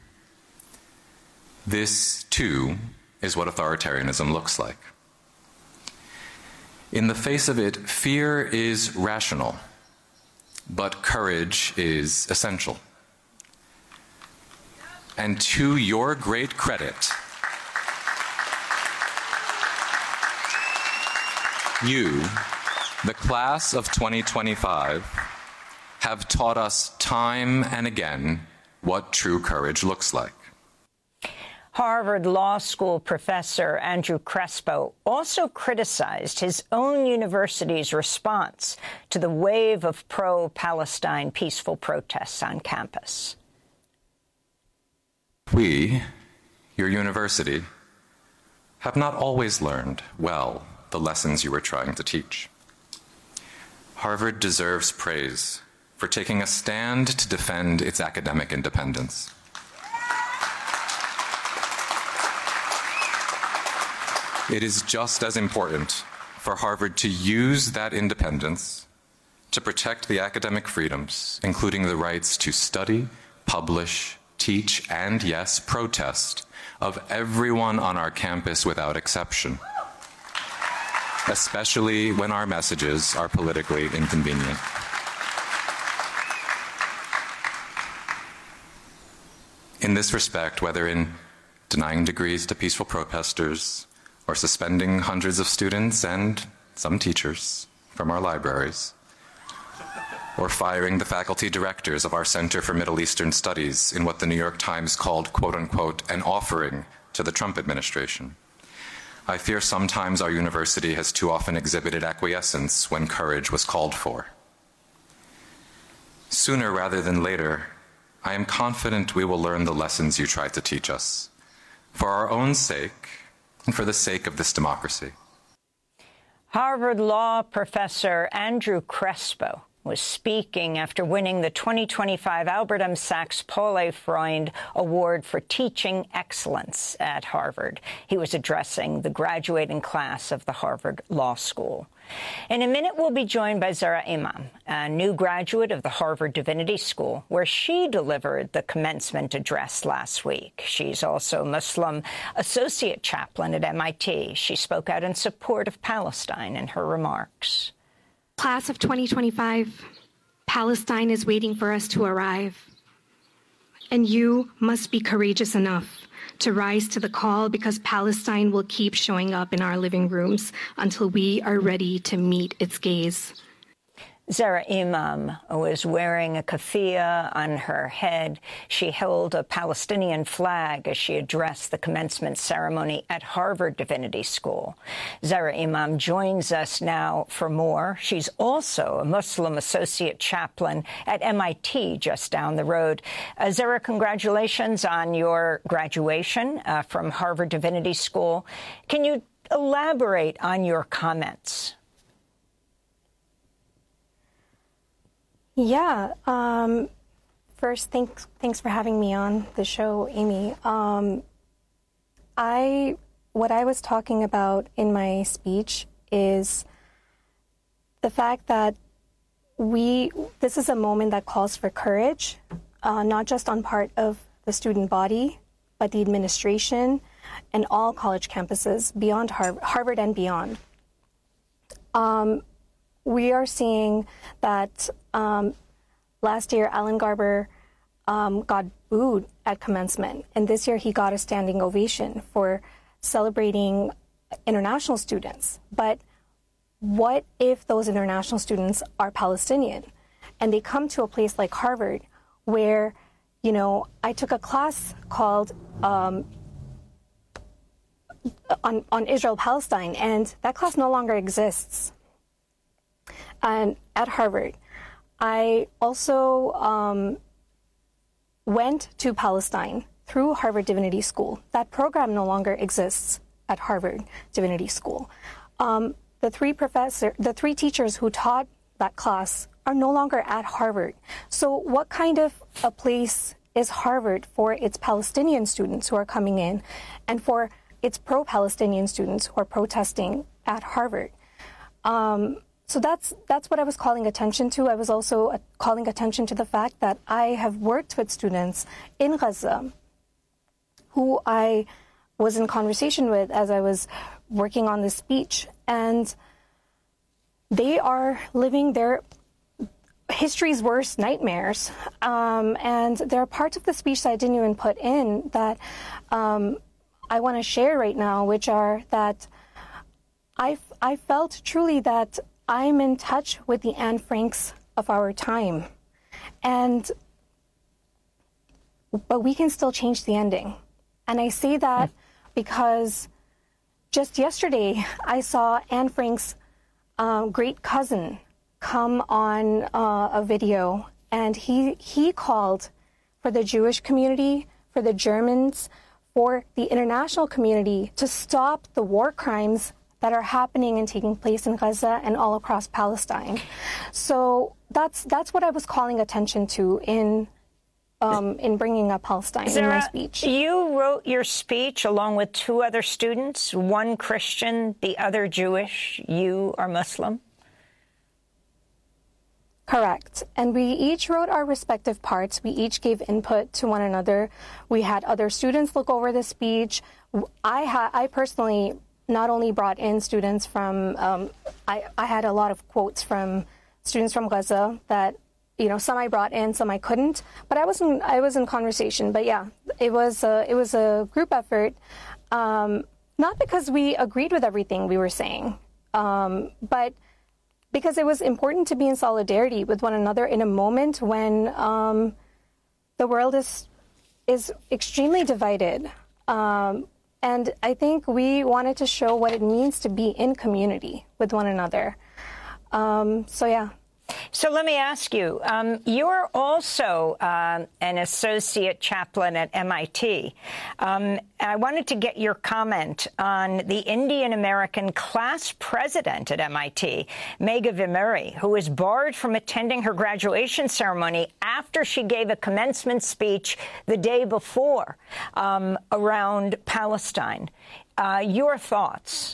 This, too, is what authoritarianism looks like. In the face of it, fear is rational, but courage is essential. And to your great credit, you, the class of 2025, have taught us time and again what true courage looks like. Harvard Law School professor Andrew Crespo also criticized his own university's response to the wave of pro-Palestine peaceful protests on campus. We, your university, have not always learned well the lessons you were trying to teach. Harvard deserves praise for taking a stand to defend its academic independence. It is just as important for Harvard to use that independence to protect the academic freedoms, including the rights to study, publish, teach, and, yes, protest of everyone on our campus without exception, especially when our messages are politically inconvenient. In this respect, whether in denying degrees to peaceful protesters or suspending hundreds of students and some teachers from our libraries, or firing the faculty directors of our Center for Middle Eastern Studies in what the New York Times called, quote-unquote, an offering to the Trump administration, I fear sometimes our university has too often exhibited acquiescence when courage was called for. Sooner rather than later, I am confident we will learn the lessons you tried to teach us, for our own sake and for the sake of this democracy. Harvard Law professor Andrew Crespo was speaking after winning the 2025 Albert M. Sachs Paul A. Freund Award for Teaching Excellence at Harvard. He was addressing the graduating class of the Harvard Law School. In a minute, we'll be joined by Zahra Imam, a new graduate of the Harvard Divinity School, where she delivered the commencement address last week. She's also Muslim associate chaplain at MIT. She spoke out in support of Palestine in her remarks. Class of 2025, Palestine is waiting for us to arrive. And you must be courageous enough to rise to the call, because Palestine will keep showing up in our living rooms until we are ready to meet its gaze. Zahra Imam was wearing a keffiyeh on her head. She held a Palestinian flag as she addressed the commencement ceremony at Harvard Divinity School. Zahra Imam joins us now for more. She's also a Muslim associate chaplain at MIT just down the road. Zahra, congratulations on your graduation from Harvard Divinity School. Can you elaborate on your comments? Yeah. First, thanks for having me on the show, Amy. what I was talking about in my speech is the fact that this is a moment that calls for courage, not just on part of the student body, but the administration and all college campuses beyond Harvard and beyond. We are seeing that last year Alan Garber got booed at commencement, and this year he got a standing ovation for celebrating international students. But what if those international students are Palestinian and they come to a place like Harvard where, you know, I took a class called on Israel-Palestine, and that class no longer exists. And at Harvard, I also went to Palestine through Harvard Divinity School. That program no longer exists at Harvard Divinity School. The three teachers who taught that class are no longer at Harvard. So what kind of a place is Harvard for its Palestinian students who are coming in and for its pro-Palestinian students who are protesting at Harvard? So that's what I was calling attention to. I was also calling attention to the fact that I have worked with students in Gaza who I was in conversation with as I was working on this speech, and they are living their history's worst nightmares. And there are parts of the speech that I didn't even put in that I want to share right now, which are that I felt truly that I'm in touch with the Anne Franks of our time. But we can still change the ending. And I say that because just yesterday I saw Anne Frank's great cousin come on a video, and he called for the Jewish community, for the Germans, for the international community to stop the war crimes that are happening and taking place in Gaza and all across Palestine. So that's what I was calling attention to in bringing up Palestine in my speech. You wrote your speech along with two other students, one Christian, the other Jewish. You are Muslim? Correct. And we each wrote our respective parts. We each gave input to one another. We had other students look over the speech. I personally not only brought in students from, I had a lot of quotes from students from Gaza that, you know, some I brought in, some I couldn't, but I was in conversation. But yeah, it was a group effort, not because we agreed with everything we were saying, but because it was important to be in solidarity with one another in a moment when the world is extremely divided. And I think we wanted to show what it means to be in community with one another. So, yeah. So let me ask you, you're also an associate chaplain at MIT. I wanted to get your comment on the Indian-American class president at MIT, Megha Vemuri, who was barred from attending her graduation ceremony after she gave a commencement speech the day before around Palestine. Your thoughts?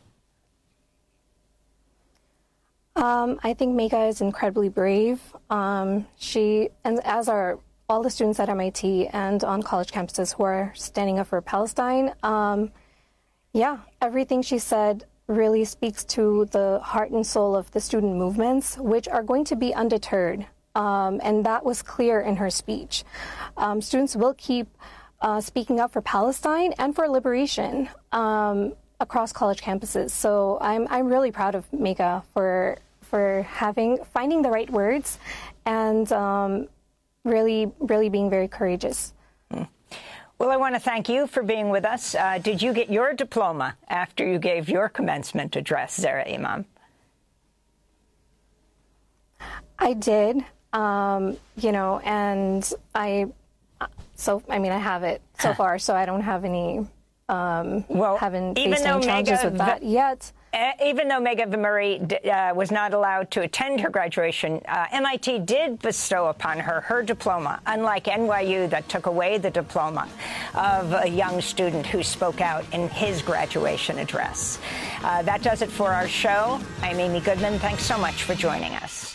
I think Megha is incredibly brave. She, and as are all the students at MIT and on college campuses who are standing up for Palestine, yeah, everything she said really speaks to the heart and soul of the student movements, which are going to be undeterred. And that was clear in her speech. Students will keep speaking up for Palestine and for liberation across college campuses. So I'm really proud of Megha for finding the right words and really being very courageous. Well, I want to thank you for being with us. Did you get your diploma after you gave your commencement address, Zahra Imam? I did, you know, and I have it so far, so I don't have any haven't faced any challenges with that yet. Even though Megha Murray was not allowed to attend her graduation, MIT did bestow upon her her diploma, unlike NYU that took away the diploma of a young student who spoke out in his graduation address. That does it for our show. I'm Amy Goodman. Thanks so much for joining us.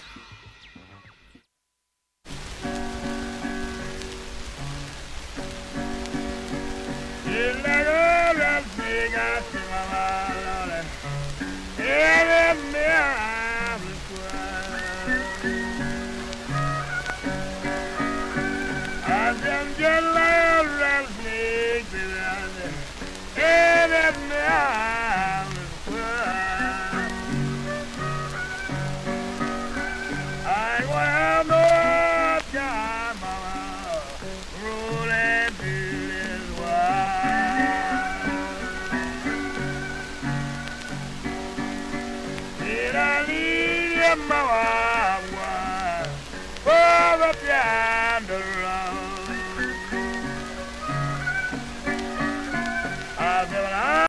Mama.